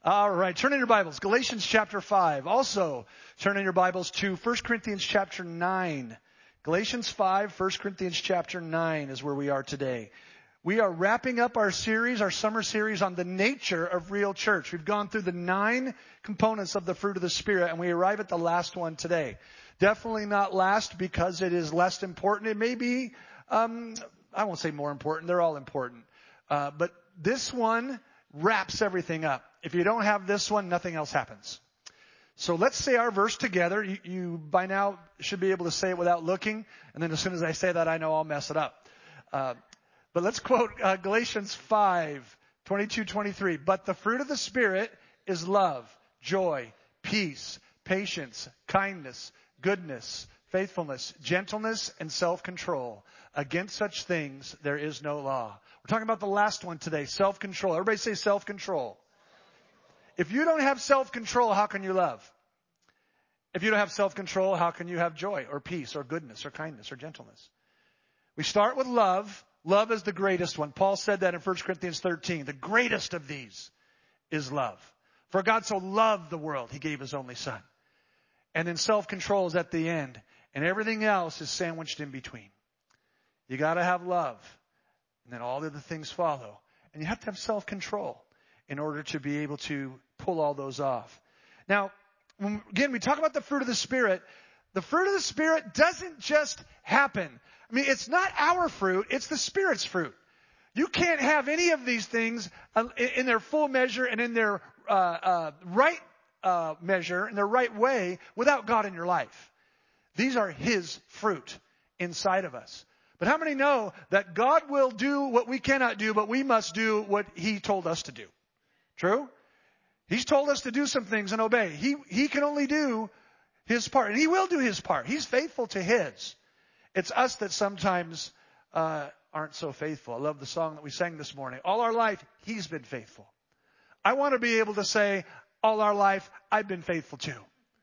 All right, turn in your Bibles. Galatians chapter 5. Also, turn in your Bibles to 1 Corinthians chapter 9. Galatians 5, 1 Corinthians chapter 9 is where we are today. We are wrapping up our series, our summer series on the nature of real church. We've gone through the 9 components of the fruit of the Spirit, and we arrive at the last one today. Definitely not last because it is less important. It may be, I won't say more important. They're all important. But this one wraps everything up. If you don't have this one, nothing else happens. So let's say our verse together. You by now should be able to say it without looking. And then as soon as I say that, I know I'll mess it up. But let's quote Galatians 5, 22, 23. But the fruit of the Spirit is love, joy, peace, patience, kindness, goodness, faithfulness, gentleness, and self-control. Against such things there is no law. We're talking about the last one today, self-control. Everybody say self-control. If you don't have self-control, how can you love? If you don't have self-control, how can you have joy or peace or goodness or kindness or gentleness? We start with love. Love is the greatest one. Paul said that in 1 Corinthians 13. The greatest of these is love. For God so loved the world, he gave his only son. And then self-control is at the end. And everything else is sandwiched in between. You got to have love. And then all the other things follow. And you have to have self-control in order to be able to pull all those off. Now, again, we talk about the fruit of the Spirit. The fruit of the Spirit doesn't just happen. I mean, it's not our fruit. It's the Spirit's fruit. You can't have any of these things in their full measure and in their right measure, in their right way, without God in your life. These are His fruit inside of us. But how many know that God will do what we cannot do, but we must do what He told us to do? True? He's told us to do some things and obey. He can only do His part, and He will do His part. He's faithful to His. It's us that sometimes aren't so faithful. I love the song that we sang this morning. All our life, He's been faithful. I want to be able to say, all our life, I've been faithful too.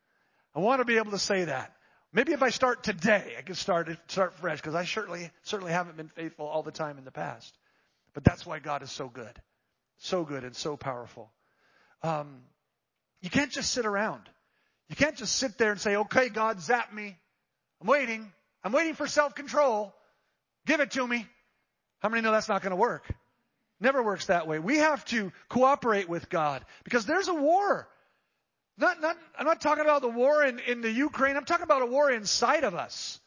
I want to be able to say that. Maybe if I start today, I can start fresh, because I certainly haven't been faithful all the time in the past. But that's why God is so good and so powerful. You can't just sit around. You can't just sit there and say, okay, God, zap me. I'm waiting for self-control. Give it to me. How many know that's not going to work? Never works that way. We have to cooperate with God because there's a war. I'm not talking about the war in the Ukraine. I'm talking about a war inside of us.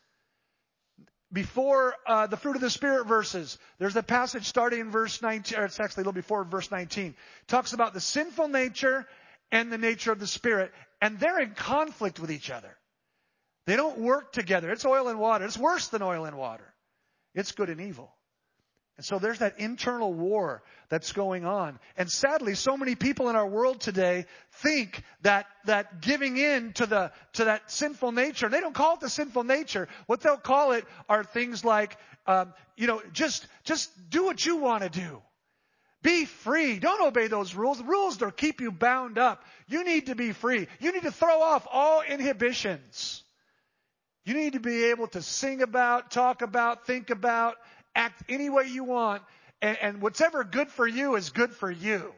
Before the fruit of the Spirit verses, there's a passage starting in verse 19, or it's actually a little before verse 19. It talks about the sinful nature and the nature of the Spirit, and they're in conflict with each other. They don't work together. It's oil and water. It's worse than oil and water. It's good and evil. And so there's that internal war that's going on. And sadly, so many people in our world today think that giving in to that sinful nature, they don't call it the sinful nature. What they'll call it are things like, just do what you want to do. Be free. Don't obey those rules. The rules will keep you bound up. You need to be free. You need to throw off all inhibitions. You need to be able to sing about, talk about, think about, act any way you want, and whatever good for you is good for you.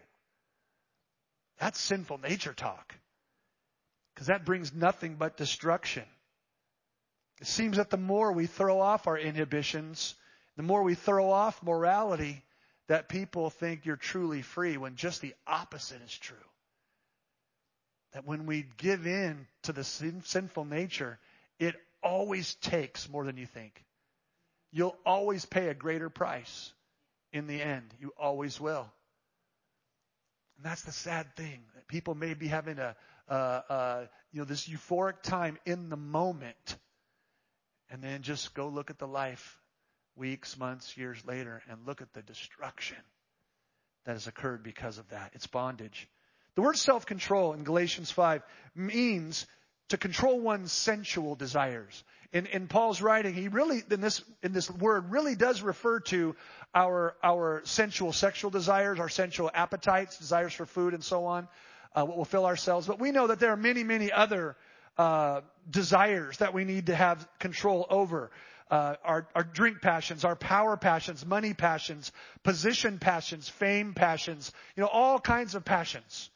That's sinful nature talk, because that brings nothing but destruction. It seems that the more we throw off our inhibitions, the more we throw off morality, that people think you're truly free, when just the opposite is true. That when we give in to the sinful nature, it always takes more than you think. You'll always pay a greater price in the end. You always will. And that's the sad thing. That people may be having this euphoric time in the moment, and then just go look at the life weeks, months, years later, and look at the destruction that has occurred because of that. It's bondage. The word self-control in Galatians 5 means to control one's sensual desires. In Paul's writing, he really, in this word, really does refer to our sensual sexual desires, our sensual appetites, desires for food and so on, what will fill ourselves. But we know that there are many, many other desires that we need to have control over. Our drink passions, our power passions, money passions, position passions, fame passions, all kinds of passions.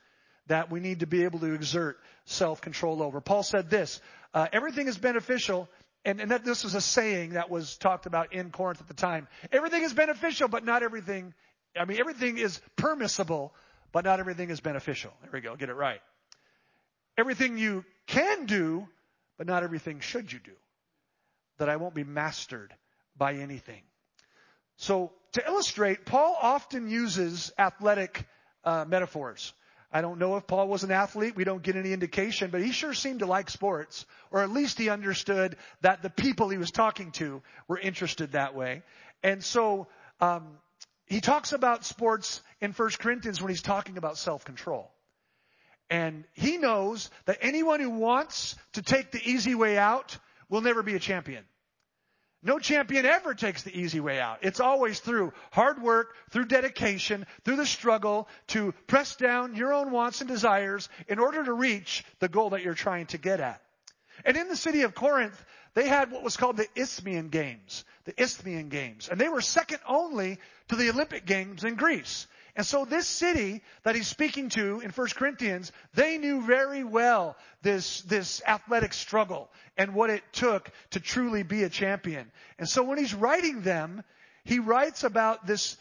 that we need to be able to exert self-control over. Paul said this, everything is beneficial, and that this was a saying that was talked about in Corinth at the time. Everything is beneficial, but not everything. Everything is permissible, but not everything is beneficial. There we go, get it right. Everything you can do, but not everything should you do. That I won't be mastered by anything. So to illustrate, Paul often uses athletic metaphors. I don't know if Paul was an athlete. We don't get any indication, but he sure seemed to like sports, or at least he understood that the people he was talking to were interested that way. And so he talks about sports in 1 Corinthians when he's talking about self-control. And he knows that anyone who wants to take the easy way out will never be a champion. No champion ever takes the easy way out. It's always through hard work, through dedication, through the struggle to press down your own wants and desires in order to reach the goal that you're trying to get at. And in the city of Corinth, they had what was called the Isthmian Games. The Isthmian Games. And they were second only to the Olympic Games in Greece. And so this city that he's speaking to in 1 Corinthians, they knew very well this athletic struggle and what it took to truly be a champion. And so when he's writing them, he writes about this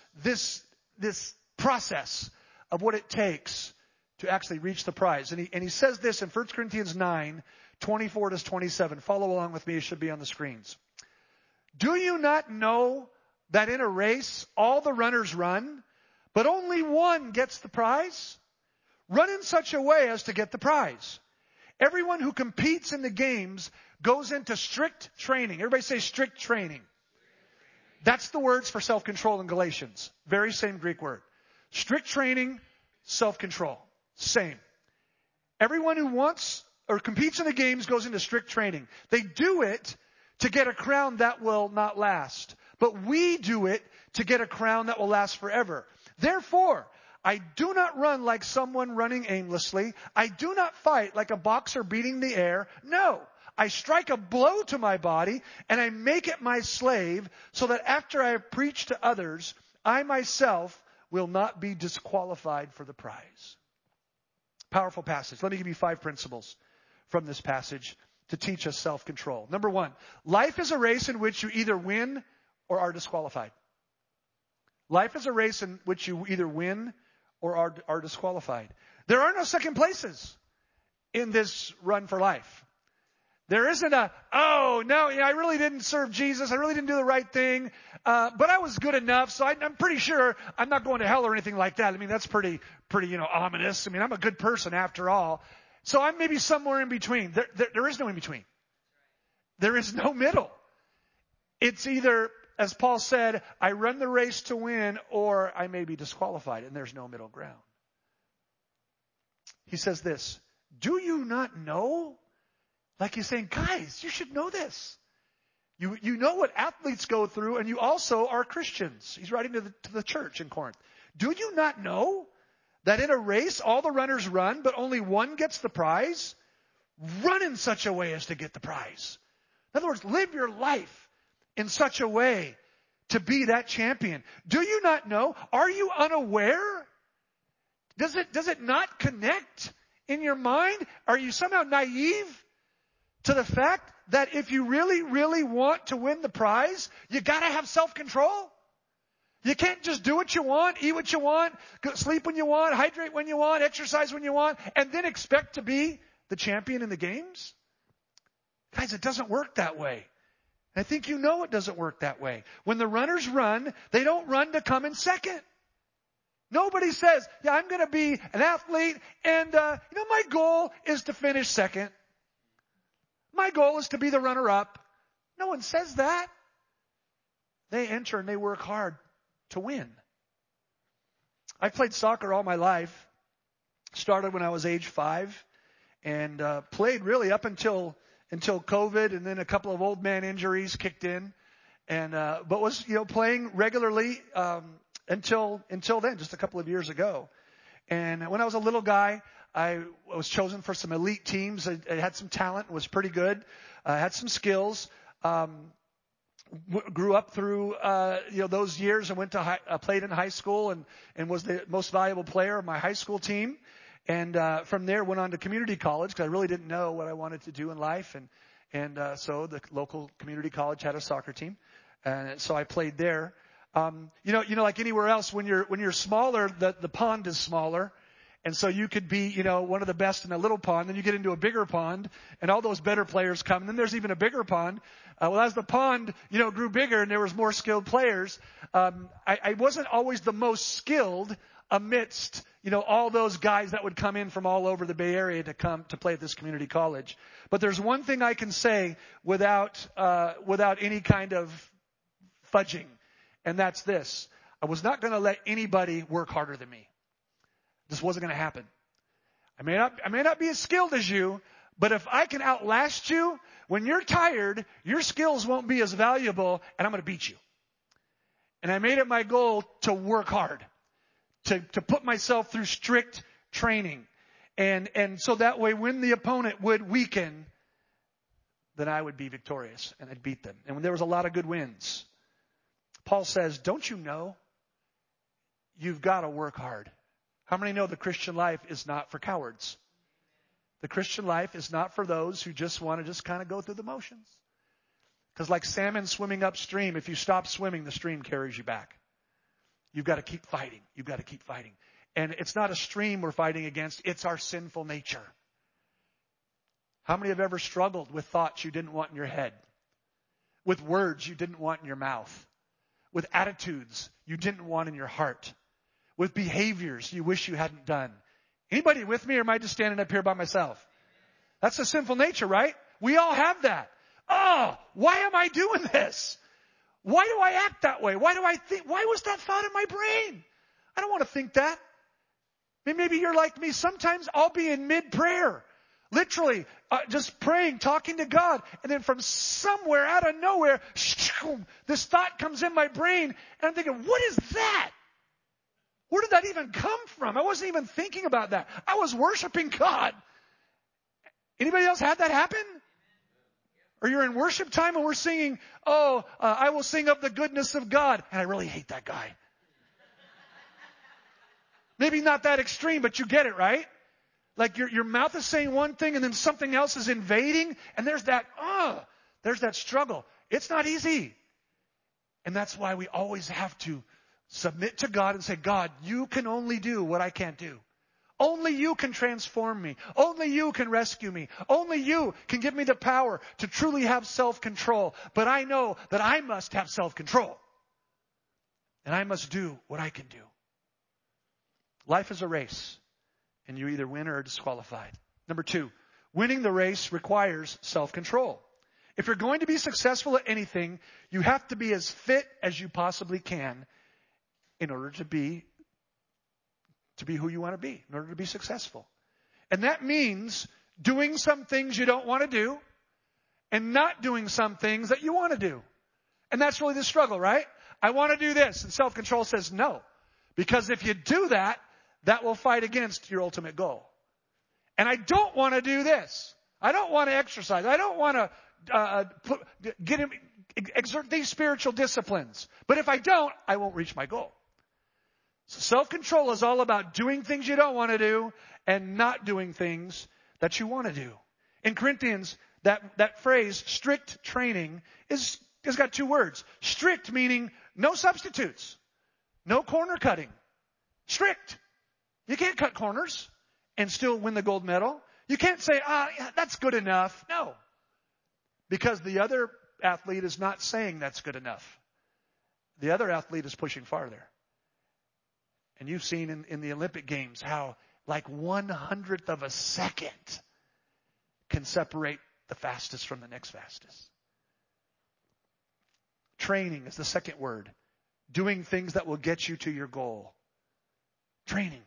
process of what it takes to actually reach the prize. And he says this in 1 Corinthians 9, 24 to 27. Follow along with me. It should be on the screens. Do you not know that in a race all the runners run, but only one gets the prize? Run in such a way as to get the prize. Everyone who competes in the games goes into strict training. Everybody say strict training. That's the words for self-control in Galatians. Very same Greek word. Strict training, self-control. Same. Everyone who wants or competes in the games goes into strict training. They do it to get a crown that will not last. But we do it to get a crown that will last forever. Therefore, I do not run like someone running aimlessly. I do not fight like a boxer beating the air. No, I strike a blow to my body and I make it my slave so that after I have preached to others, I myself will not be disqualified for the prize. Powerful passage. Let me give you 5 principles from this passage to teach us self-control. Number 1, life is a race in which you either win or are disqualified. Life is a race in which you either win or are disqualified. There are no second places in this run for life. There isn't oh, no, I really didn't serve Jesus. I really didn't do the right thing. But I was good enough, so I'm pretty sure I'm not going to hell or anything like that. That's pretty, ominous. I'm a good person after all. So I'm maybe somewhere in between. There is no in between. There is no middle. It's either, as Paul said, I run the race to win or I may be disqualified, and there's no middle ground. He says this, do you not know? Like he's saying, guys, you should know this. You know what athletes go through, and you also are Christians. He's writing to the church in Corinth. Do you not know that in a race all the runners run, but only one gets the prize? Run in such a way as to get the prize. In other words, live your life in such a way to be that champion. Do you not know? Are you unaware? Does it not connect in your mind? Are you somehow naive to the fact that if you really, really want to win the prize, you gotta have self-control? You can't just do what you want, eat what you want, sleep when you want, hydrate when you want, exercise when you want, and then expect to be the champion in the games? Guys, it doesn't work that way. I think you know it doesn't work that way. When the runners run, they don't run to come in second. Nobody says, yeah, I'm going to be an athlete and, my goal is to finish second. My goal is to be the runner-up. No one says that. They enter and they work hard to win. I played soccer all my life. Started when I was age 5 and played really up until COVID, and then a couple of old man injuries kicked in, and but was playing regularly until then, just a couple of years ago. And when I was a little guy, I was chosen for some elite teams. I had some talent, was pretty good, had some skills. Grew up through those years. I went to played in high school and was the most valuable player of my high school team. And from there, went on to community college because I really didn't know what I wanted to do in life. And so the local community college had a soccer team. And so I played there. You know, like anywhere else, when you're smaller, the pond is smaller. And so you could be, one of the best in a little pond. Then you get into a bigger pond and all those better players come. And then there's even a bigger pond. Well, as the pond, grew bigger and there was more skilled players, I wasn't always the most skilled amidst, all those guys that would come in from all over the Bay Area to come to play at this community college. But there's one thing I can say without any kind of fudging. And that's this. I was not going to let anybody work harder than me. This wasn't going to happen. I may not be as skilled as you, but if I can outlast you, when you're tired, your skills won't be as valuable, and I'm going to beat you. And I made it my goal to work hard, to put myself through strict training. And so that way when the opponent would weaken, then I would be victorious and I'd beat them. And when there was a lot of good wins, Paul says, don't you know you've got to work hard? How many know the Christian life is not for cowards? The Christian life is not for those who just want to just kind of go through the motions. Because like salmon swimming upstream, if you stop swimming, the stream carries you back. You've got to keep fighting. You've got to keep fighting. And it's not a stream we're fighting against. It's our sinful nature. How many have ever struggled with thoughts you didn't want in your head? With words you didn't want in your mouth? With attitudes you didn't want in your heart? With behaviors you wish you hadn't done? Anybody with me, or am I just standing up here by myself? That's a sinful nature, right? We all have that. Oh, why am I doing this? Why do I act that way? Why do I think? Why was that thought in my brain? I don't want to think that. Maybe you're like me. Sometimes I'll be in mid-prayer, literally just praying, talking to God, and then from somewhere out of nowhere, this thought comes in my brain, and I'm thinking, what is that? Where did that even come from? I wasn't even thinking about that. I was worshiping God. Anybody else had that happen? Or you're in worship time and we're singing, I will sing of the goodness of God. And I really hate that guy. Maybe not that extreme, but you get it, right? Like your mouth is saying one thing and then something else is invading. And there's that struggle. It's not easy. And that's why we always have to submit to God and say, God, you can only do what I can't do. Only you can transform me. Only you can rescue me. Only you can give me the power to truly have self-control. But I know that I must have self-control. And I must do what I can do. Life is a race. And you either win or are disqualified. Number 2, winning the race requires self-control. If you're going to be successful at anything, you have to be as fit as you possibly can in order to be who you want to be, in order to be successful. And that means doing some things you don't want to do and not doing some things that you want to do. And that's really the struggle, right? I want to do this. And self-control says no. Because if you do that, that will fight against your ultimate goal. And I don't want to do this. I don't want to exercise. I don't want to exert these spiritual disciplines. But if I don't, I won't reach my goal. So self-control is all about doing things you don't want to do and not doing things that you want to do. In Corinthians, that phrase, strict training, has got 2 words. Strict meaning no substitutes, no corner cutting. Strict. You can't cut corners and still win the gold medal. You can't say, that's good enough. No. Because the other athlete is not saying that's good enough. The other athlete is pushing farther. And you've seen in the Olympic Games how like 1/100th of a second can separate the fastest from the next fastest. Training is the second word. Doing things that will get you to your goal. Training.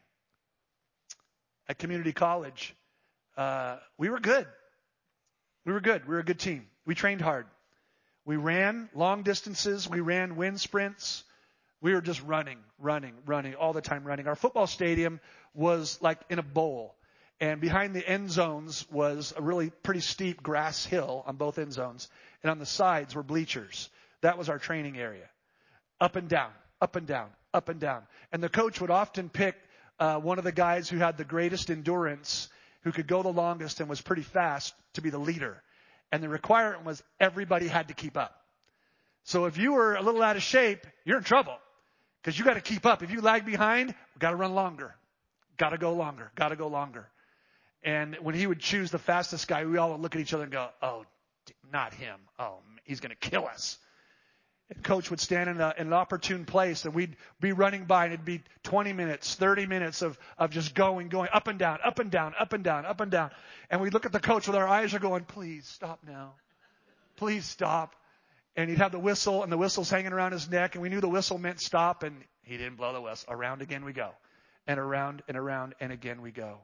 At community college, we were good. We were good. We were a good team. We trained hard. We ran long distances. We ran wind sprints. We were just running, all the time running. Our football stadium was like in a bowl. And behind the end zones was a really pretty steep grass hill on both end zones. And on the sides were bleachers. That was our training area. Up and down, up and down, up and down. And the coach would often pick one of the guys who had the greatest endurance, who could go the longest and was pretty fast, to be the leader. And the requirement was everybody had to keep up. So if you were a little out of shape, you're in trouble because you got to keep up. If you lag behind, we got to run longer. Got to go longer. Got to go longer. And when he would choose the fastest guy, we all would look at each other and go, oh, not him. Oh, he's going to kill us. And Coach would stand in an opportune place, and we'd be running by, and it'd be 20 minutes, 30 minutes of just going up and down, up and down, up and down, up and down. And we'd look at the coach with our eyes are going, please stop now. Please stop. And he'd have the whistle, and the whistle's hanging around his neck, and we knew the whistle meant stop, and he didn't blow the whistle. Around again we go. And around and around and again we go.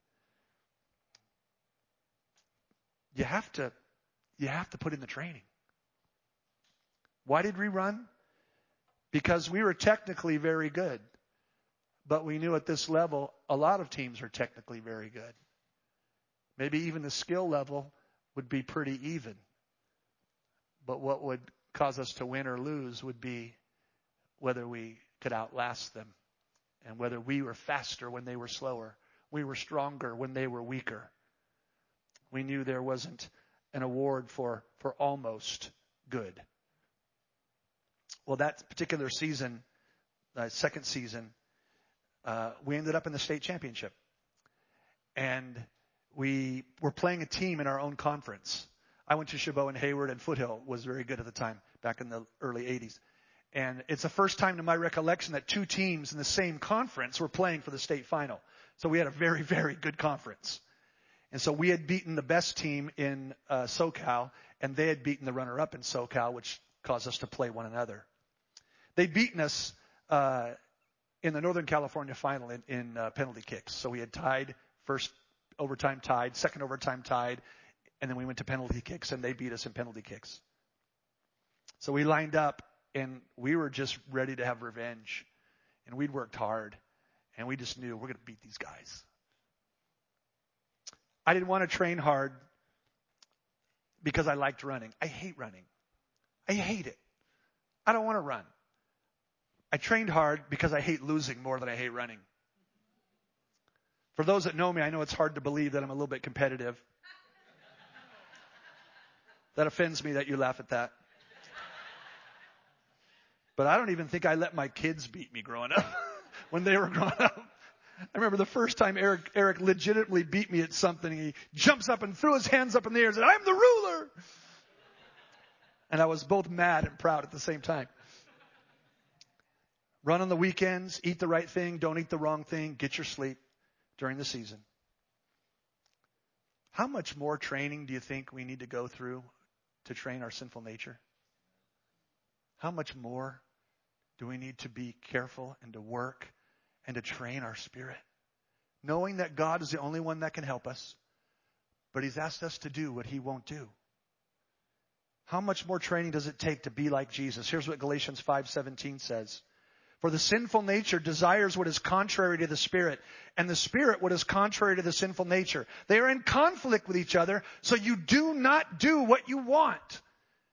You have to put in the training. Why did we run? Because we were technically very good. But we knew at this level, a lot of teams are technically very good. Maybe even the skill level would be pretty even. But what would cause us to win or lose would be whether we could outlast them and whether we were faster when they were slower. We were stronger when they were weaker. We knew there wasn't an award for almost good. Well, that particular season, second season, we ended up in the state championship. And we were playing a team in our own conference. I went to Chabot and Hayward, and Foothill was very good at the time, back in the early 80s. And it's the first time to my recollection that two teams in the same conference were playing for the state final. So we had a very, very good conference. And so we had beaten the best team in SoCal, and they had beaten the runner-up in SoCal, which caused us to play one another. They'd beaten us in the Northern California final in penalty kicks. So we had tied, first overtime tied, second overtime tied, and then we went to penalty kicks, and they beat us in penalty kicks. So we lined up, and we were just ready to have revenge. And we'd worked hard, and we just knew we're going to beat these guys. I didn't want to train hard because I liked running. I hate running. I hate it. I don't want to run. I trained hard because I hate losing more than I hate running. For those that know me, I know it's hard to believe that I'm a little bit competitive. That offends me that you laugh at that. But I don't even think I let my kids beat me growing up when they were growing up. I remember the first time Eric legitimately beat me at something. He jumps up and threw his hands up in the air and said, "I'm the ruler." And I was both mad and proud at the same time. Run on the weekends, eat the right thing, don't eat the wrong thing, get your sleep during the season. How much more training do you think we need to go through to train our sinful nature? How much more do we need to be careful and to work and to train our spirit? Knowing that God is the only one that can help us, but He's asked us to do what He won't do. How much more training does it take to be like Jesus? Here's what Galatians 5:17 says. For the sinful nature desires what is contrary to the Spirit, and the Spirit what is contrary to the sinful nature. They are in conflict with each other, so you do not do what you want.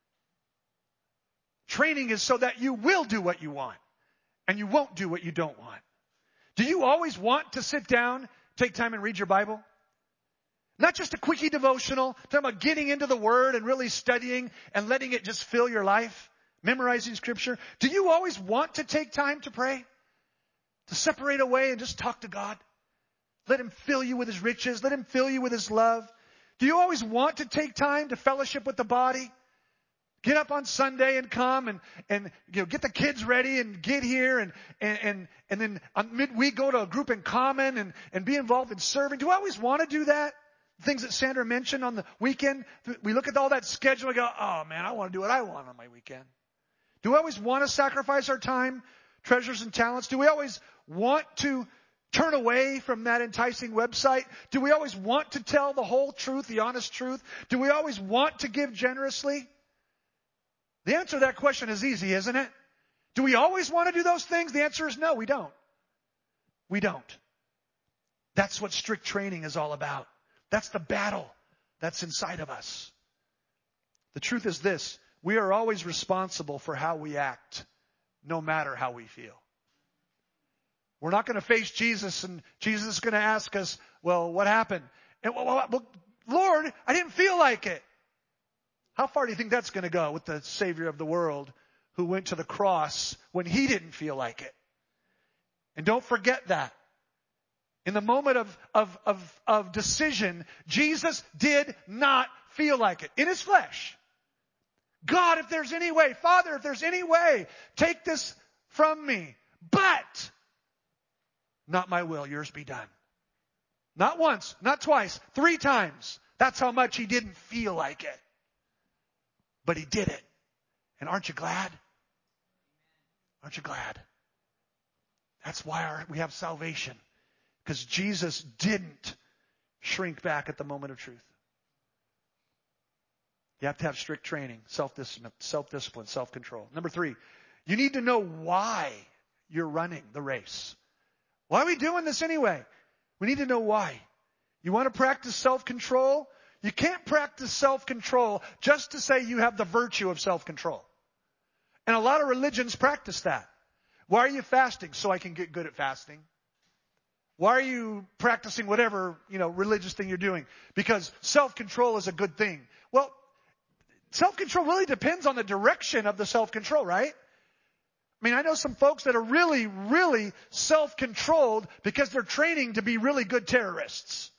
Training is so that you will do what you want, and you won't do what you don't want. Do you always want to sit down, take time and read your Bible? Not just a quickie devotional, talking about getting into the Word and really studying and letting it just fill your life, memorizing Scripture. Do you always want to take time to pray? To separate away and just talk to God? Let Him fill you with His riches. Let Him fill you with His love. Do you always want to take time to fellowship with the body? Get up on Sunday and come and get the kids ready and get here and then on midweek go to a group in common and be involved in serving. Do I always want to do that? Things that Sandra mentioned on the weekend. We look at all that schedule and go, oh man, I want to do what I want on my weekend. Do we always want to sacrifice our time, treasures, and talents? Do we always want to turn away from that enticing website? Do we always want to tell the whole truth, the honest truth? Do we always want to give generously? The answer to that question is easy, isn't it? Do we always want to do those things? The answer is no, we don't. We don't. That's what strict training is all about. That's the battle that's inside of us. The truth is this: we are always responsible for how we act, no matter how we feel. We're not going to face Jesus, and Jesus is going to ask us, well, what happened? And, well, Lord, I didn't feel like it. How far do you think that's going to go with the Savior of the world who went to the cross when he didn't feel like it? And don't forget that. In the moment of decision, Jesus did not feel like it in his flesh. God, if there's any way, Father, if there's any way, take this from me. But not my will, yours be done. Not once, not twice, 3 times. That's how much he didn't feel like it. But he did it. And aren't you glad? Aren't you glad? That's why we have salvation. Because Jesus didn't shrink back at the moment of truth. You have to have strict training, self-discipline, self-control. Number 3, you need to know why you're running the race. Why are we doing this anyway? We need to know why. You want to practice self-control? You can't practice self-control just to say you have the virtue of self-control. And a lot of religions practice that. Why are you fasting? So I can get good at fasting. Why are you practicing whatever, religious thing you're doing? Because self-control is a good thing. Well, self-control really depends on the direction of the self-control, right? I mean, I know some folks that are really, really self-controlled because they're training to be really good terrorists.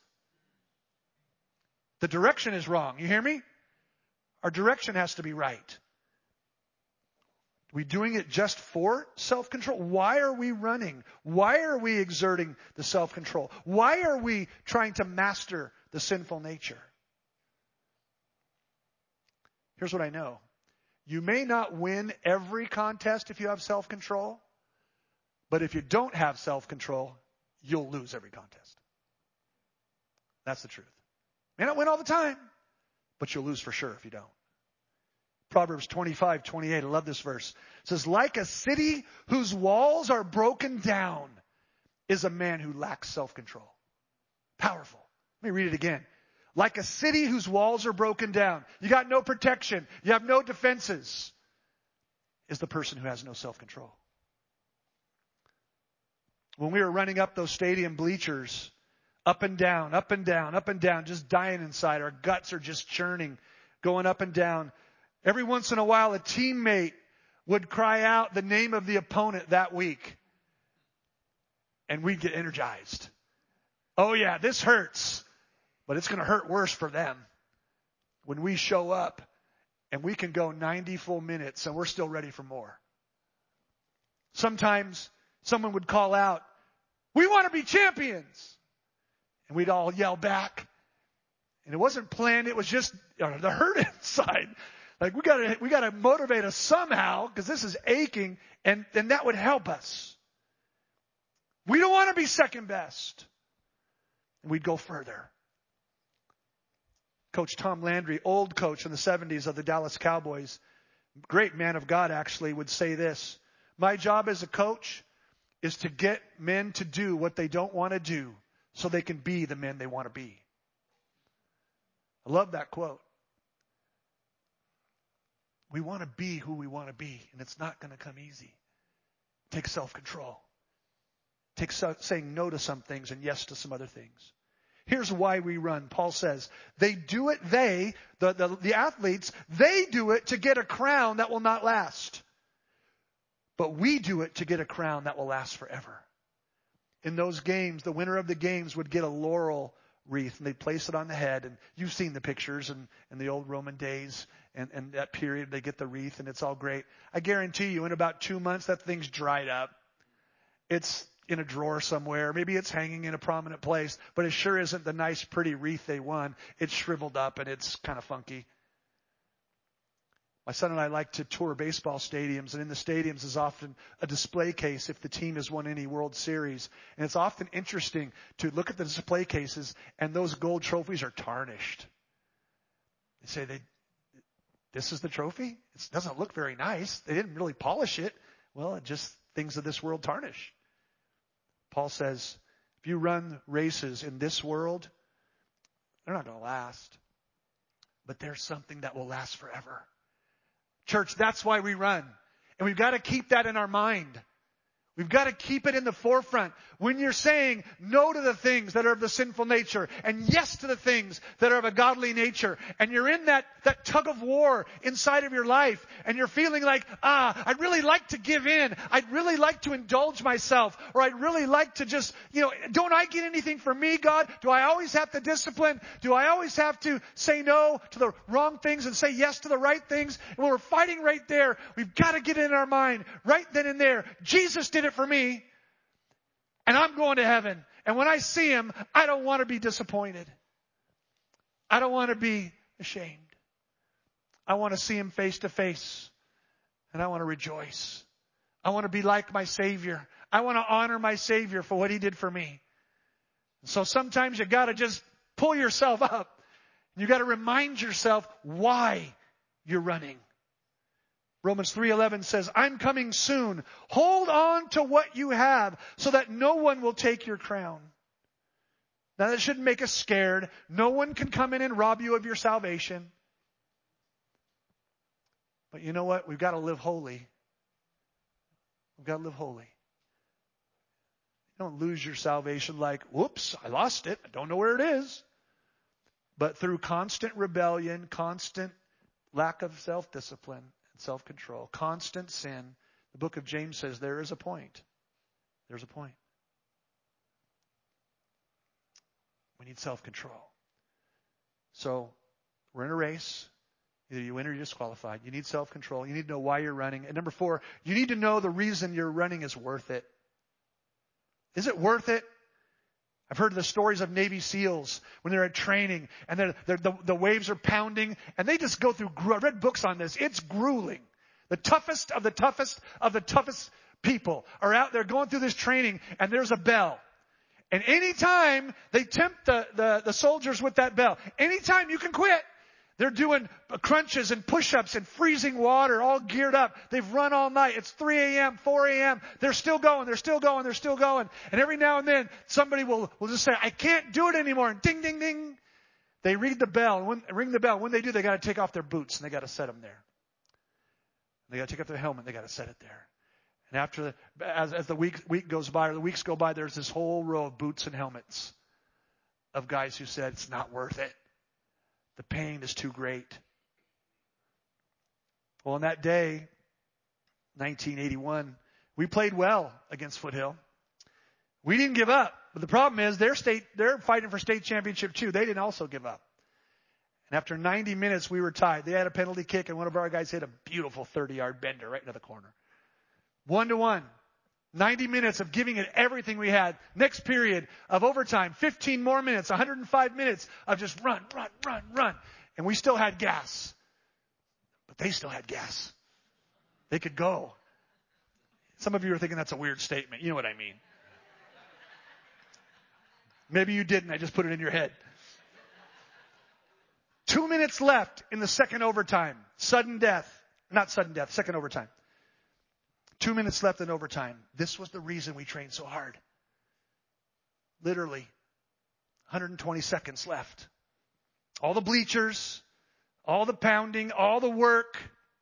The direction is wrong. You hear me? Our direction has to be right. Are we doing it just for self-control? Why are we running? Why are we exerting the self-control? Why are we trying to master the sinful nature? Here's what I know. You may not win every contest if you have self-control, but if you don't have self-control, you'll lose every contest. That's the truth. You may not win all the time, but you'll lose for sure if you don't. Proverbs 25:28. I love this verse. It says, like a city whose walls are broken down is a man who lacks self-control. Powerful. Let me read it again. Like a city whose walls are broken down. You got no protection. You have no defenses. Is the person who has no self-control. When we were running up those stadium bleachers, up and down, up and down, up and down, just dying inside. Our guts are just churning, going up and down. Every once in a while, a teammate would cry out the name of the opponent that week. And we'd get energized. Oh yeah, this hurts. But it's going to hurt worse for them when we show up and we can go 90 full minutes and we're still ready for more. Sometimes someone would call out, we want to be champions. And we'd all yell back. And it wasn't planned. It was just the hurt inside. Like we gotta motivate us somehow because this is aching and that would help us. We don't want to be second best. And we'd go further. Coach Tom Landry, old coach in the 70s of the Dallas Cowboys, great man of God actually, would say this. My job as a coach is to get men to do what they don't want to do so they can be the men they want to be. I love that quote. We want to be who we want to be, and it's not going to come easy. Take self-control. Take saying no to some things and yes to some other things. Here's why we run. Paul says, they do it, the athletes, they do it to get a crown that will not last. But we do it to get a crown that will last forever. In those games, the winner of the games would get a laurel wreath and they'd place it on the head. And you've seen the pictures in the old Roman days and that period, they get the wreath and it's all great. I guarantee you in about 2 months, that thing's dried up. It's in a drawer somewhere. Maybe it's hanging in a prominent place, but it sure isn't the nice, pretty wreath they won. It's shriveled up and it's kind of funky. My son and I like to tour baseball stadiums, and in the stadiums is often a display case if the team has won any World Series. And it's often interesting to look at the display cases, and those gold trophies are tarnished. They say, this is the trophy? It doesn't look very nice. They didn't really polish it. Well, it just things of this world tarnish. Paul says, if you run races in this world, they're not going to last. But there's something that will last forever. Church, that's why we run. And we've got to keep that in our mind. We've got to keep it in the forefront. When you're saying no to the things that are of the sinful nature and yes to the things that are of a godly nature, and you're in that tug of war inside of your life, and you're feeling like, I'd really like to give in. I'd really like to indulge myself, or I'd really like to just, don't I get anything from me, God? Do I always have to discipline? Do I always have to say no to the wrong things and say yes to the right things? And when we're fighting right there, we've got to get it in our mind right then and there. Jesus did it for me, and I'm going to heaven. And when I see him, I don't want to be disappointed. I don't want to be ashamed. I want to see him face to face, and I want to rejoice. I want to be like my Savior. I want to honor my Savior for what he did for me. So sometimes you got to just pull yourself up. You got to remind yourself why you're running. Romans 3:11 says, I'm coming soon. Hold on to what you have so that no one will take your crown. Now that shouldn't make us scared. No one can come in and rob you of your salvation. But you know what? We've got to live holy. We've got to live holy. Don't lose your salvation like, whoops, I lost it. I don't know where it is. But through constant rebellion, constant lack of self-discipline, self-control, constant sin, the book of James says there is a point. There's a point. We need self-control. So we're in a race. Either you win or you're disqualified. You need self-control. You need to know why you're running. And number 4, you need to know the reason you're running is worth it. Is it worth it? I've heard the stories of Navy SEALs when they're at training and the waves are pounding and they just go through, I read books on this. It's grueling. The toughest of the toughest of the toughest people are out there going through this training, and there's a bell. And anytime they tempt the soldiers with that bell, anytime you can quit, they're doing crunches and push-ups and freezing water, all geared up. They've run all night. It's 3 a.m., 4 a.m. They're still going. And every now and then, somebody will just say, I can't do it anymore. And ding, ding, ding. They ring the bell. When they do, they got to take off their boots and they got to set them there. They got to take off their helmet. They got to set it there. And as the week goes by, or the weeks go by, there's this whole row of boots and helmets of guys who said, it's not worth it. The pain is too great. Well, on that day, 1981, we played well against Foothill. We didn't give up. But the problem is they're fighting for state championship too. They didn't also give up. And after 90 minutes, we were tied. They had a penalty kick, and one of our guys hit a beautiful 30-yard bender right into the corner. 1-1. 90 minutes of giving it everything we had. Next period of overtime, 15 more minutes, 105 minutes of just run. And we still had gas. But they still had gas. They could go. Some of you are thinking that's a weird statement. You know what I mean. Maybe you didn't. I just put it in your head. 2 minutes left in the second overtime. Second overtime. 2 minutes left in overtime. This was the reason we trained so hard. Literally, 120 seconds left. All the bleachers, all the pounding, all the work.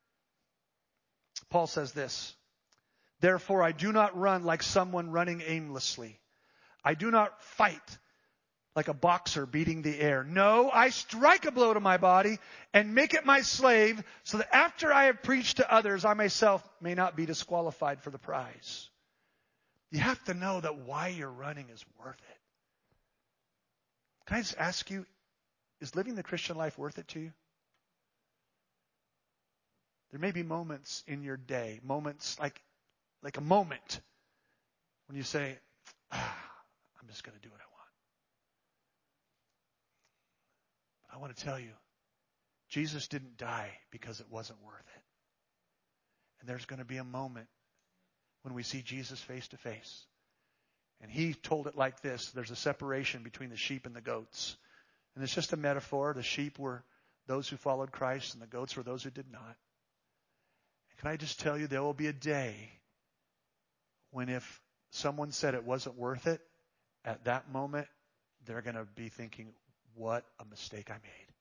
Paul says this, therefore I do not run like someone running aimlessly. I do not fight like a boxer beating the air. No, I strike a blow to my body and make it my slave so that after I have preached to others, I myself may not be disqualified for the prize. You have to know that why you're running is worth it. Can I just ask you, is living the Christian life worth it to you? There may be moments in your day, moments like a moment when you say, I'm just going to do what I want. But I want to tell you, Jesus didn't die because it wasn't worth it. And there's going to be a moment when we see Jesus face to face. And he told it like this. There's a separation between the sheep and the goats. And it's just a metaphor. The sheep were those who followed Christ and the goats were those who did not. And can I just tell you, there will be a day when if someone said it wasn't worth it, at that moment, they're going to be thinking, what a mistake I made.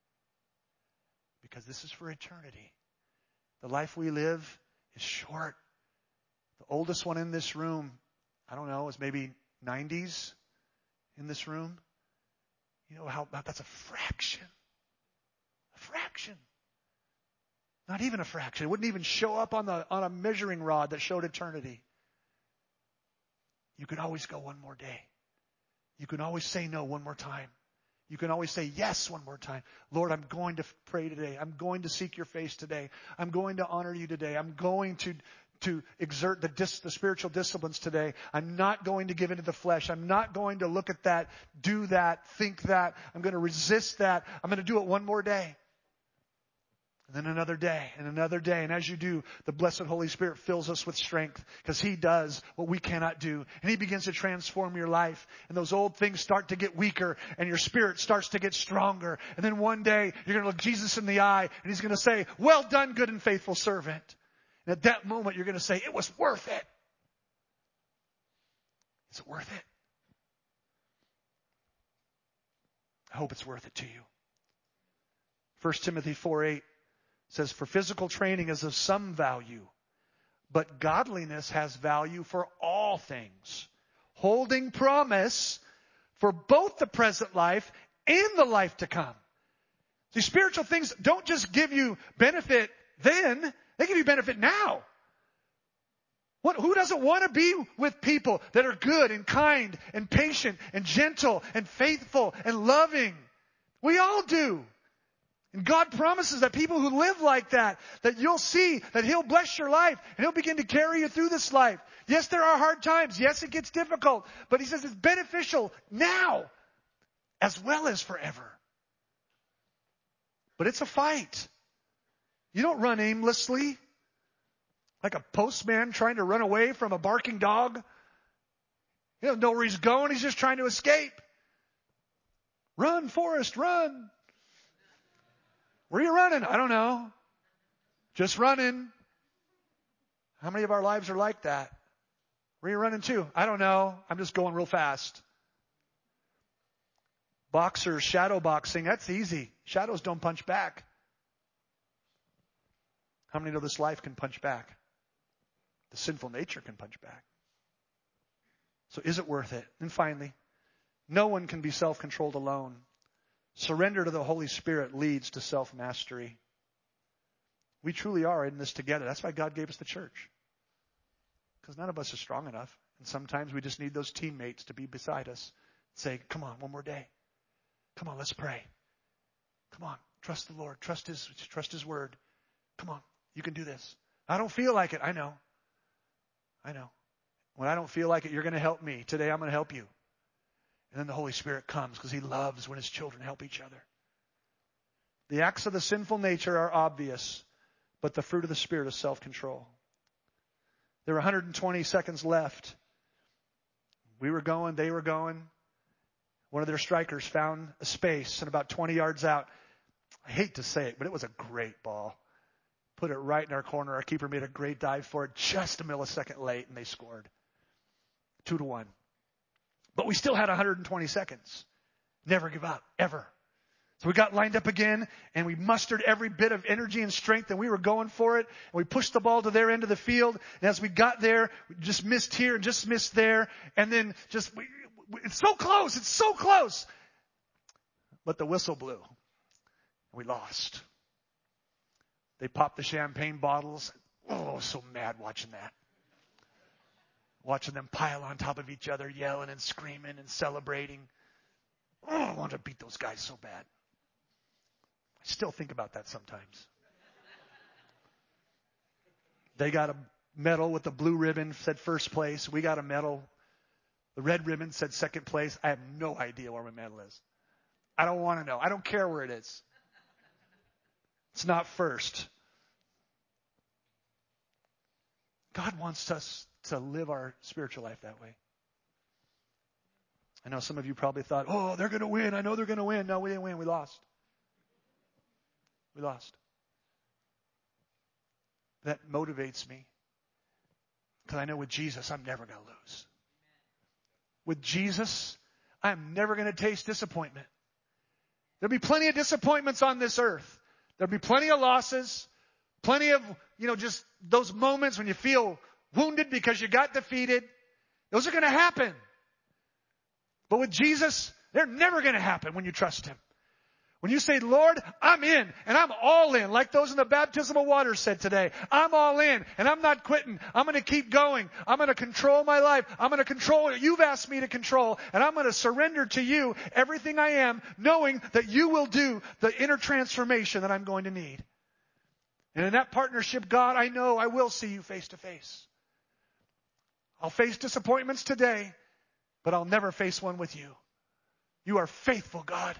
Because this is for eternity. The life we live is short. The oldest one in this room, I don't know, is maybe 90s in this room. You know how that's a fraction. A fraction. Not even a fraction. It wouldn't even show up on a measuring rod that showed eternity. You can always go one more day. You can always say no one more time. You can always say yes one more time. Lord, I'm going to pray today. I'm going to seek your face today. I'm going to honor you today. I'm going to exert the spiritual disciplines today. I'm not going to give into the flesh. I'm not going to look at that, do that, think that. I'm going to resist that. I'm going to do it one more day. And then another day and another day. And as you do, the blessed Holy Spirit fills us with strength because He does what we cannot do. And He begins to transform your life. And those old things start to get weaker and your spirit starts to get stronger. And then one day you're going to look Jesus in the eye and He's going to say, well done, good and faithful servant. And at that moment you're going to say, it was worth it. Is it worth it? I hope it's worth it to you. 1 Timothy 4:8. says, for physical training is of some value, but godliness has value for all things, holding promise for both the present life and the life to come. See, spiritual things don't just give you benefit then, they give you benefit now. Who doesn't want to be with people that are good and kind and patient and gentle and faithful and loving? We all do. And God promises that people who live like that you'll see that He'll bless your life and He'll begin to carry you through this life. Yes, there are hard times. Yes, it gets difficult. But He says it's beneficial now as well as forever. But it's a fight. You don't run aimlessly like a postman trying to run away from a barking dog. You don't know where he's going. He's just trying to escape. Run, Forrest, run. Where are you running? I don't know. Just running. How many of our lives are like that? Where are you running to? I don't know. I'm just going real fast. Boxers, shadow boxing, that's easy. Shadows don't punch back. How many know this life can punch back? The sinful nature can punch back. So is it worth it? And finally, no one can be self-controlled alone. Surrender to the Holy Spirit leads to self-mastery. We truly are in this together. That's why God gave us the church. Because none of us is strong enough. And sometimes we just need those teammates to be beside us. Say, come on, one more day. Come on, let's pray. Come on, trust the Lord. Trust His word. Come on, you can do this. I don't feel like it. I know. When I don't feel like it, you're going to help me. Today I'm going to help you. And then the Holy Spirit comes because He loves when His children help each other. The acts of the sinful nature are obvious, but the fruit of the Spirit is self-control. There were 120 seconds left. We were going, they were going. One of their strikers found a space and about 20 yards out. I hate to say it, but it was a great ball. Put it right in our corner. Our keeper made a great dive for it just a millisecond late, and they scored. 2-1. But we still had 120 seconds. Never give up, ever. So we got lined up again, and we mustered every bit of energy and strength, and we were going for it. And we pushed the ball to their end of the field. And as we got there, we just missed here and just missed there. And then it's so close, it's so close. But the whistle blew. And we lost. They popped the champagne bottles. Oh, I was so mad watching that. Watching them pile on top of each other, yelling and screaming and celebrating. Oh, I want to beat those guys so bad. I still think about that sometimes. They got a medal with the blue ribbon, said first place. We got a medal. The red ribbon said second place. I have no idea where my medal is. I don't want to know. I don't care where it is. It's not first. God wants us to live our spiritual life that way. I know some of you probably thought, oh, they're going to win. I know they're going to win. No, we didn't win. We lost. We lost. That motivates me. Because I know with Jesus, I'm never going to lose. With Jesus, I'm never going to taste disappointment. There'll be plenty of disappointments on this earth. There'll be plenty of losses. Plenty of, just those moments when you feel wounded because you got defeated. Those are going to happen. But with Jesus, they're never going to happen when you trust Him. When you say, Lord, I'm in, and I'm all in, like those in the baptismal water said today. I'm all in, and I'm not quitting. I'm going to keep going. I'm going to control my life. I'm going to control what you've asked me to control, and I'm going to surrender to you everything I am, knowing that you will do the inner transformation that I'm going to need. And in that partnership, God, I know I will see you face to face. I'll face disappointments today, but I'll never face one with you. You are faithful, God.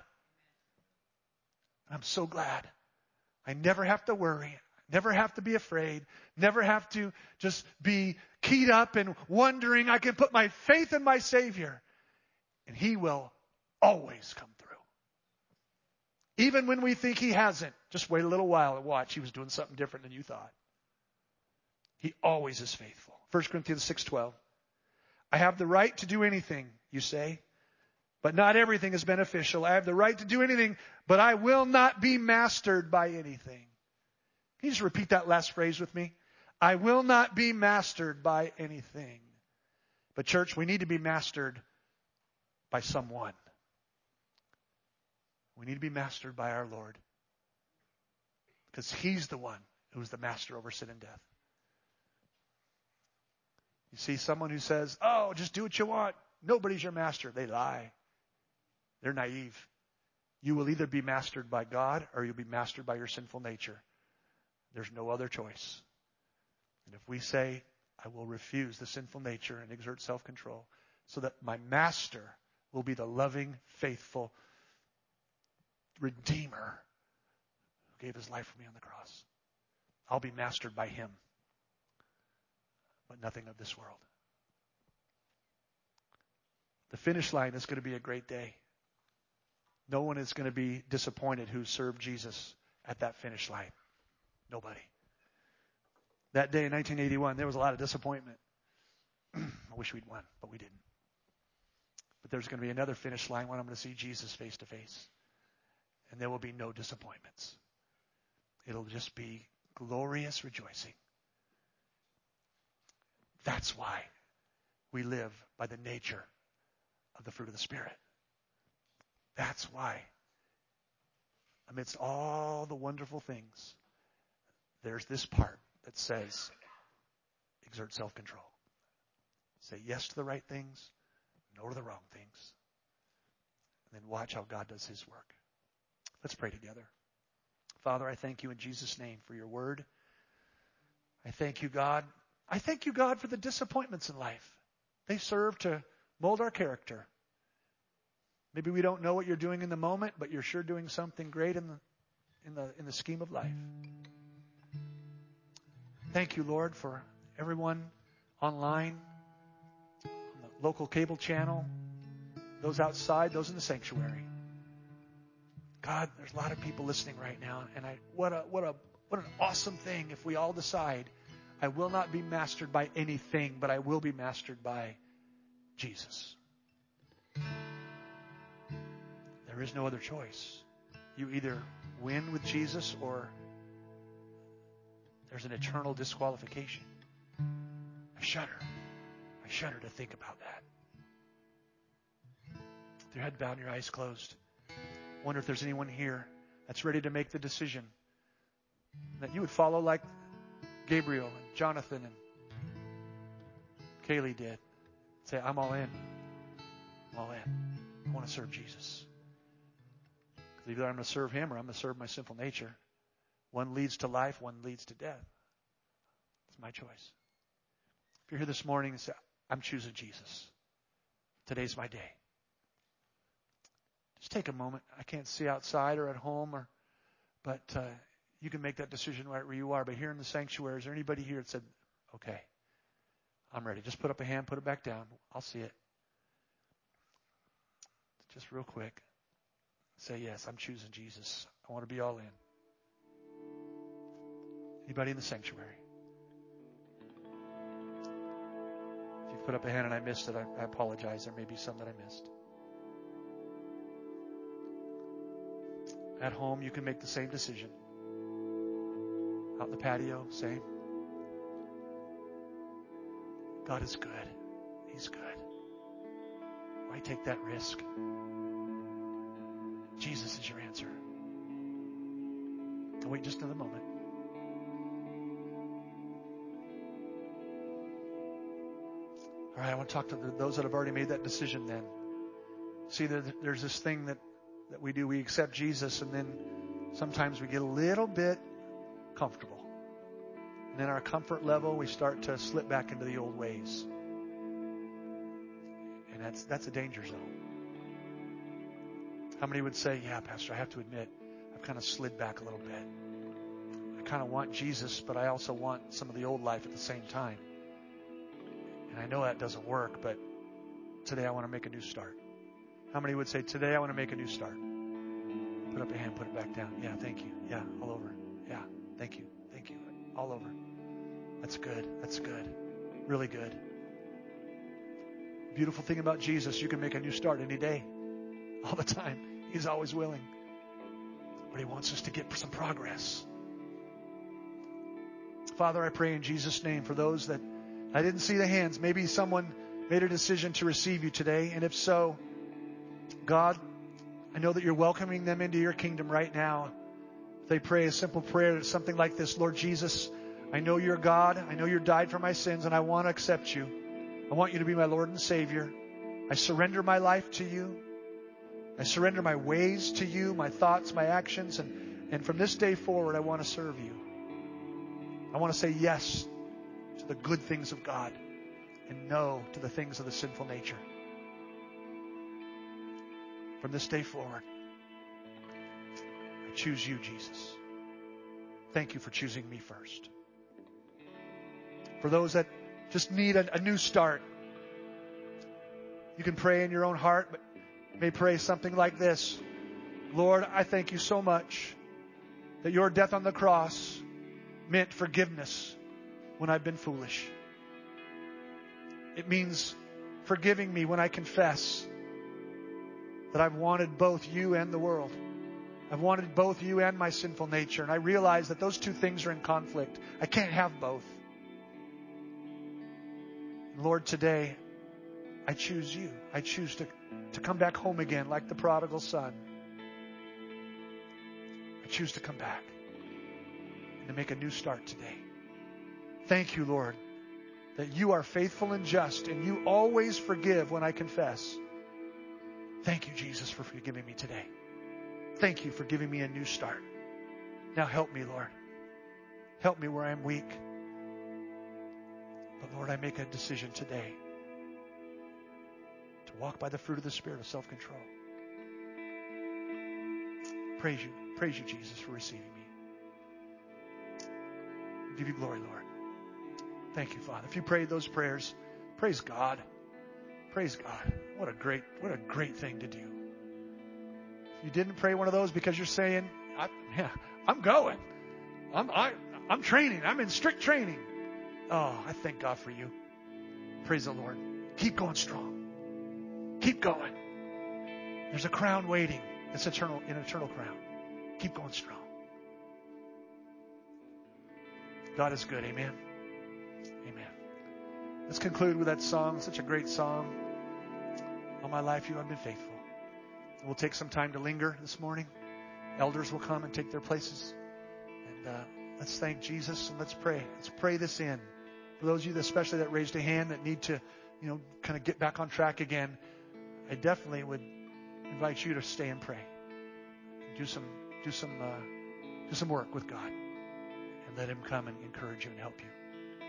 I'm so glad. I never have to worry, never have to be afraid, never have to just be keyed up and wondering. I can put my faith in my Savior, and He will always come through. Even when we think He hasn't, just wait a little while and watch. He was doing something different than you thought. He always is faithful. 1 Corinthians 6:12. I have the right to do anything, you say, but not everything is beneficial. I have the right to do anything, but I will not be mastered by anything. Can you just repeat that last phrase with me? I will not be mastered by anything. But church, we need to be mastered by someone. We need to be mastered by our Lord. Because He's the one who's the master over sin and death. You see someone who says, oh, just do what you want. Nobody's your master. They lie. They're naive. You will either be mastered by God or you'll be mastered by your sinful nature. There's no other choice. And if we say, I will refuse the sinful nature and exert self-control so that my master will be the loving, faithful Redeemer who gave His life for me on the cross, I'll be mastered by Him, but nothing of this world. The finish line is going to be a great day. No one is going to be disappointed who served Jesus at that finish line. Nobody. That day in 1981, there was a lot of disappointment. I wish we'd won, but we didn't. But there's going to be another finish line when I'm going to see Jesus face to face. And there will be no disappointments. It'll just be glorious rejoicing. That's why we live by the nature of the fruit of the Spirit. That's why, amidst all the wonderful things, there's this part that says, exert self-control. Say yes to the right things, no to the wrong things. And then watch how God does His work. Let's pray together. Father, I thank you in Jesus' name for your word. I thank you, God. I thank you, God, for the disappointments in life. They serve to mold our character. Maybe we don't know what you're doing in the moment, but you're sure doing something great in the scheme of life. Thank you, Lord, for everyone online, on the local cable channel, those outside, those in the sanctuary. God, there's a lot of people listening right now, and what an awesome thing if we all decide, I will not be mastered by anything, but I will be mastered by Jesus. There is no other choice. You either win with Jesus or there's an eternal disqualification. I shudder. I shudder to think about that. With your head bowed and your eyes closed, I wonder if there's anyone here that's ready to make the decision that you would follow like Gabriel and Jonathan and Kaylee did. Say, I'm all in. I'm all in. I want to serve Jesus. Because either I'm going to serve Him or I'm going to serve my sinful nature. One leads to life, one leads to death. It's my choice. If you're here this morning and say, I'm choosing Jesus. Today's my day. Just take a moment. I can't see outside or at home, but you can make that decision right where you are. But here in the sanctuary, is there anybody here that said, okay, I'm ready? Just put up a hand, put it back down. I'll see it. Just real quick. Say, yes, I'm choosing Jesus. I want to be all in. Anybody in the sanctuary? If you put up a hand and I missed it, I apologize. There may be some that I missed. At home, you can make the same decision. Out in the patio, same. God is good. He's good. Why take that risk? Jesus is your answer. Now wait just another moment. All right, I want to talk to those that have already made that decision then. See, there's this thing that we do. We accept Jesus, and then sometimes we get a little bit comfortable. And in our comfort level, we start to slip back into the old ways. And that's a danger zone. How many would say, yeah, Pastor, I have to admit, I've kind of slid back a little bit. I kind of want Jesus, but I also want some of the old life at the same time. And I know that doesn't work, but today I want to make a new start. How many would say, today I want to make a new start? Put up a hand, put it back down. Yeah, thank you. Yeah, all over. Yeah, thank you. Thank you. All over. That's good. That's good. Really good. Beautiful thing about Jesus, you can make a new start any day. All the time. He's always willing. But He wants us to get some progress. Father, I pray in Jesus' name for those that I didn't see the hands. Maybe someone made a decision to receive You today. And if so, God, I know that You're welcoming them into Your kingdom right now. If they pray a simple prayer that's something like this: Lord Jesus, I know You're God. I know You died for my sins, and I want to accept You. I want You to be my Lord and Savior. I surrender my life to You. I surrender my ways to You, my thoughts, my actions, and from this day forward, I want to serve You. I want to say yes to the good things of God and no to the things of the sinful nature. From this day forward, I choose You, Jesus. Thank You for choosing me first. For those that just need a new start, you can pray in your own heart, but you may pray something like this: Lord, I thank You so much that Your death on the cross meant forgiveness when I've been foolish. It means forgiving me when I confess that I've wanted both You and the world. I've wanted both You and my sinful nature. And I realize that those two things are in conflict. I can't have both. Lord, today, I choose You. I choose to come back home again like the prodigal son. I choose to come back and to make a new start today. Thank You, Lord, that You are faithful and just, and You always forgive when I confess. Thank You, Jesus, for forgiving me today. Thank You for giving me a new start. Now help me, Lord. Help me where I'm weak. But Lord, I make a decision today to walk by the fruit of the Spirit of self-control. Praise you, Jesus, for receiving me. I give You glory, Lord. Thank You, Father. If you prayed those prayers, praise God. Praise God. What a great thing to do. If you didn't pray one of those because you're saying, I'm going. I'm training. I'm in strict training. Oh, I thank God for you. Praise the Lord. Keep going strong. Keep going. There's a crown waiting. It's an eternal crown. Keep going strong. God is good. Amen. Amen. Let's conclude with that song. Such a great song. All my life You have been faithful. We'll take some time to linger this morning. Elders will come and take their places. And let's thank Jesus and let's pray. Let's pray this in. For those of you, especially that raised a hand, that need to, kind of get back on track again, I definitely would invite you to stay and pray. Do some work with God, and let Him come and encourage you and help you.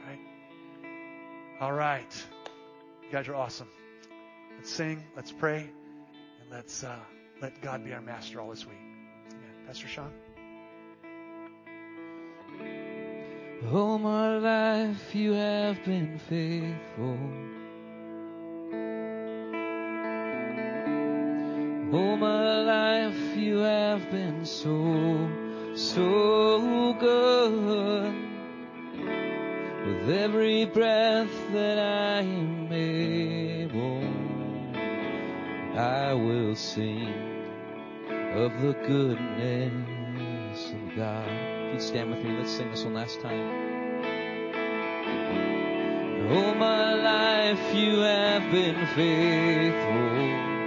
All right. You guys are awesome. Let's sing. Let's pray, and let's let God be our master all this week. Amen. Pastor Sean. All my life You have been faithful. All my life You have been so good. With every breath that I am able, I will sing of the goodness of God. If you'd stand with me, let's sing this one last time. All my life you have been faithful.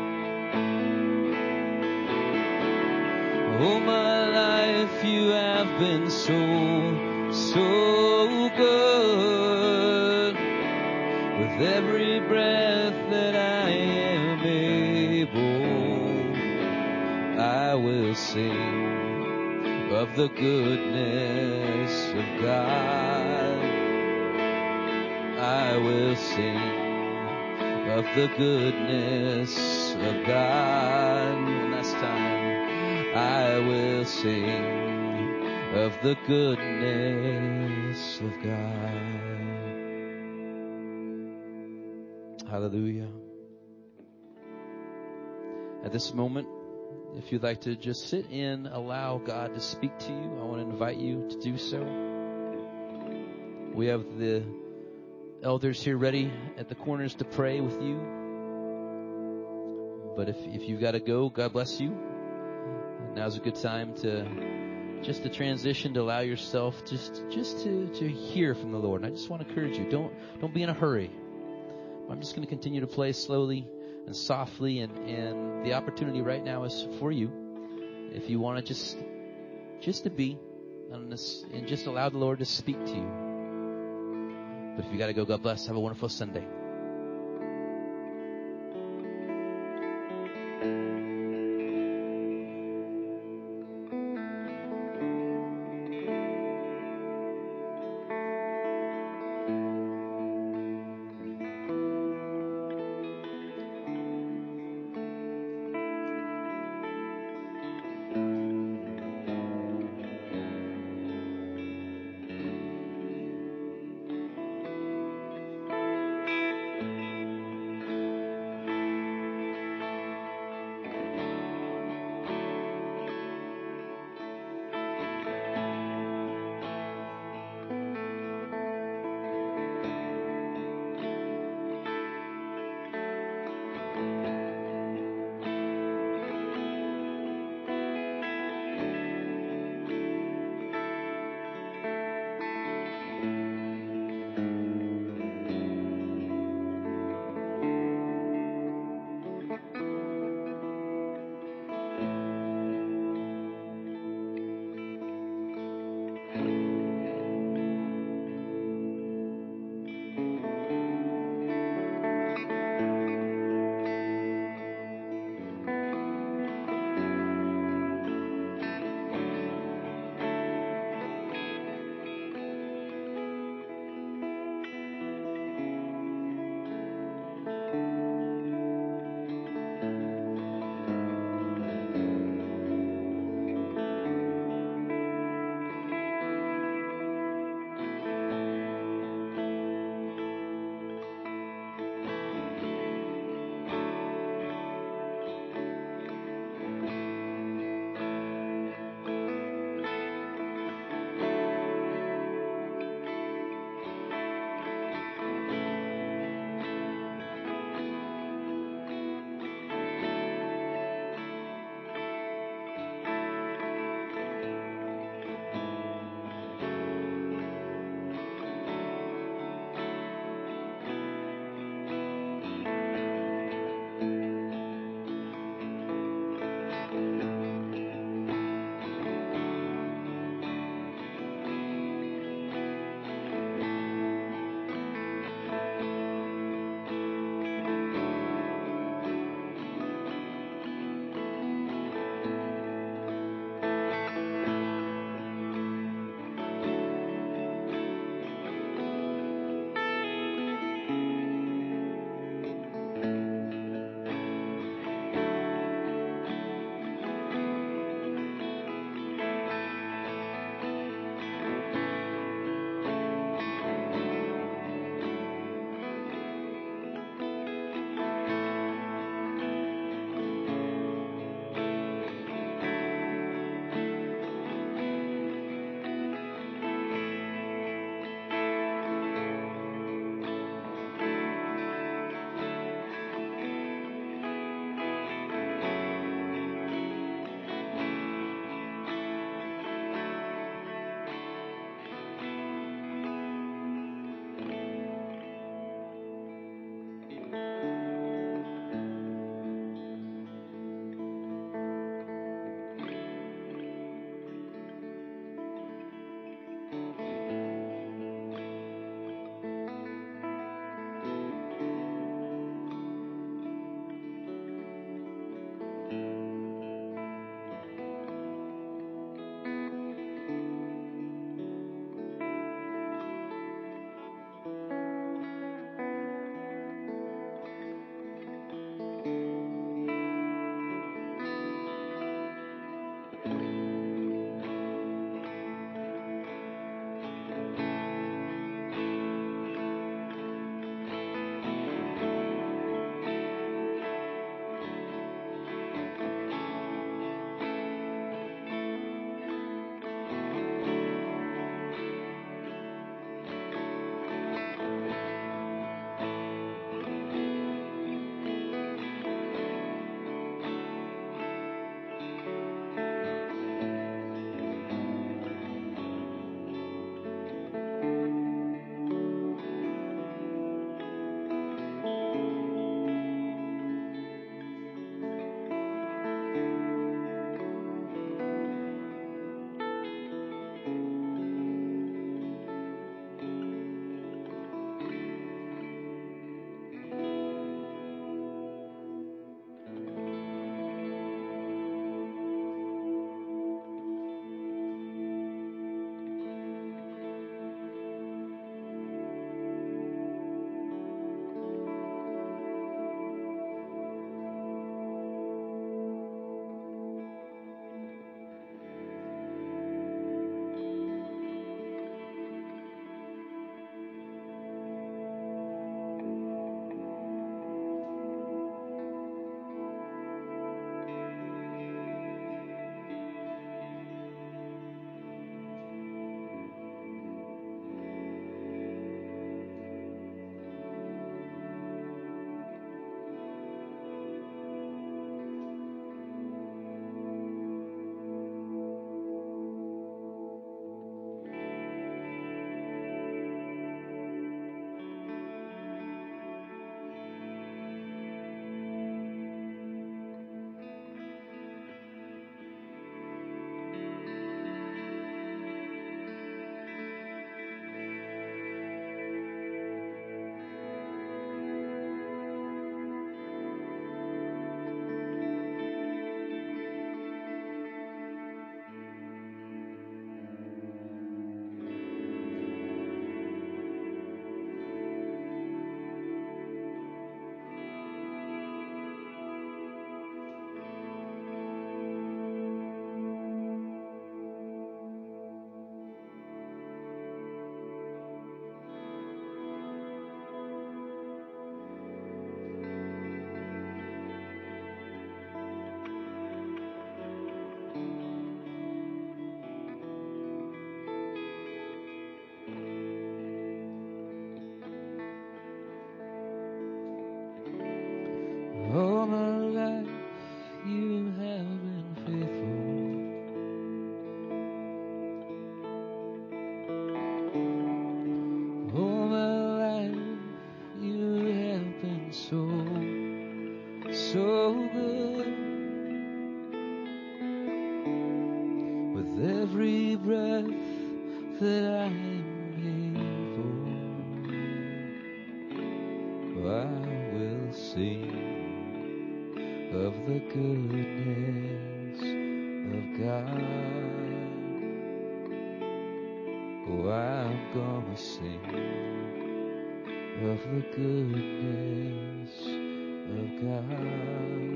All my life you have been so, so good. With every breath that I am able, I will sing of the goodness of God. I will sing of the goodness of God. One last time. I will sing of the goodness of God. Hallelujah. At this moment, if you'd like to just sit in, allow God to speak to you, I want to invite you to do so. We have the elders here ready at the corners to pray with you. But if you've got to go, God bless you. Now's a good time to transition, to allow yourself just to hear from the Lord. And I just want to encourage you, don't be in a hurry. I'm just going to continue to play slowly and softly, and the opportunity right now is for you. If you want to just to be on this and just allow the Lord to speak to you. But if you got to go, God bless. Have a wonderful Sunday. every breath that I am able, I will sing of the goodness of God. Oh, I'm gonna sing of the goodness of God.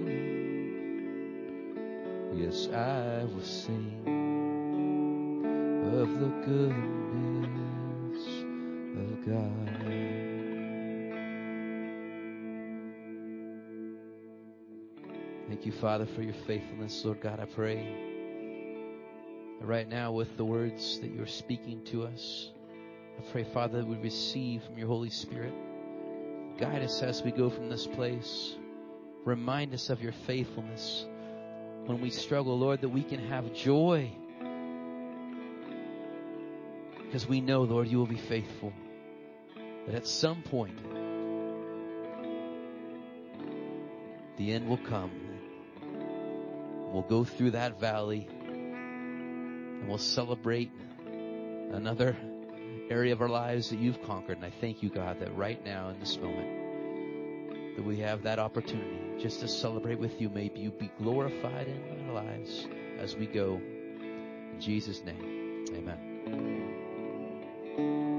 Yes, I will sing of the goodness of God. Thank you, Father, for your faithfulness. Lord God, I pray that right now with the words that you're speaking to us, I pray, Father, that we receive from your Holy Spirit. Guide us as we go from this place. Remind us of your faithfulness. When we struggle, Lord, that we can have joy. Because we know, Lord, you will be faithful. That at some point, the end will come. We'll go through that valley and we'll celebrate another area of our lives that you've conquered. And I thank you, God, that right now in this moment that we have that opportunity just to celebrate with you. May you be glorified in our lives as we go. In Jesus' name, amen.